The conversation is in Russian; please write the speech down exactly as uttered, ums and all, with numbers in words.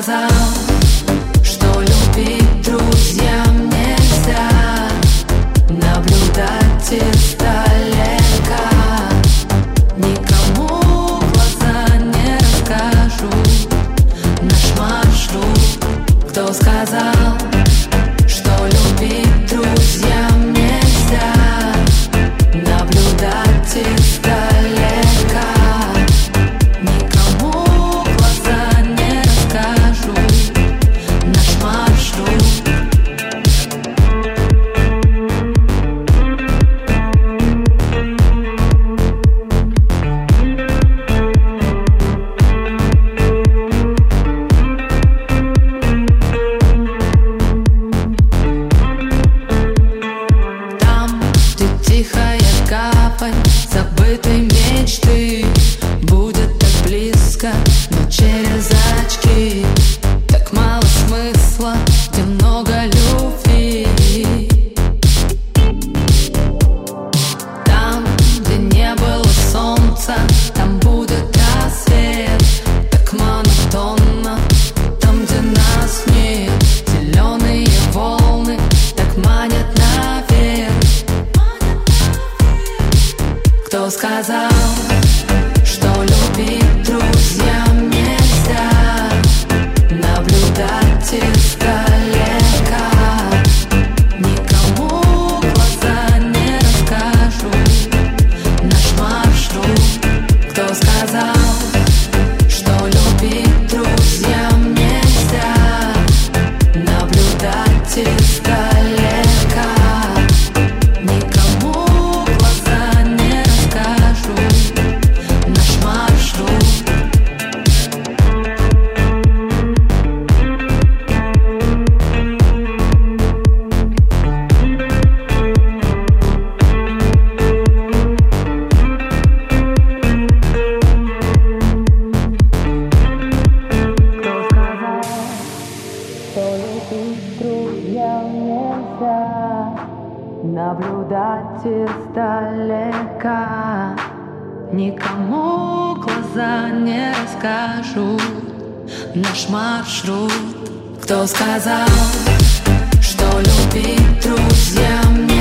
сказал, что любить друзьям нельзя, наблюдать издалека. Никому глаза не расскажу наш маршрут. Кто сказал, что любить друзьям нельзя, наблюдать издалека. Никому глаза не расскажу наш маршрут. Тихая гавань забытой мечты будет так близко, но через очки. Так мало смысла, где много любви. Там, где не было солнца, там будет рассвет. Так монотонно, там, где нас нет. Зеленые волны так манят наверх. Кто сказал, что любить друзьям нельзя, наблюдать издалека. Никому глаза не расскажу наш маршрут. Кто сказал, что любить друзьям нельзя, наблюдать издалека. Друзьям нельзя наблюдать издалека. Никому глаза не расскажу наш маршрут. Кто сказал, что любить друзьям нельзя?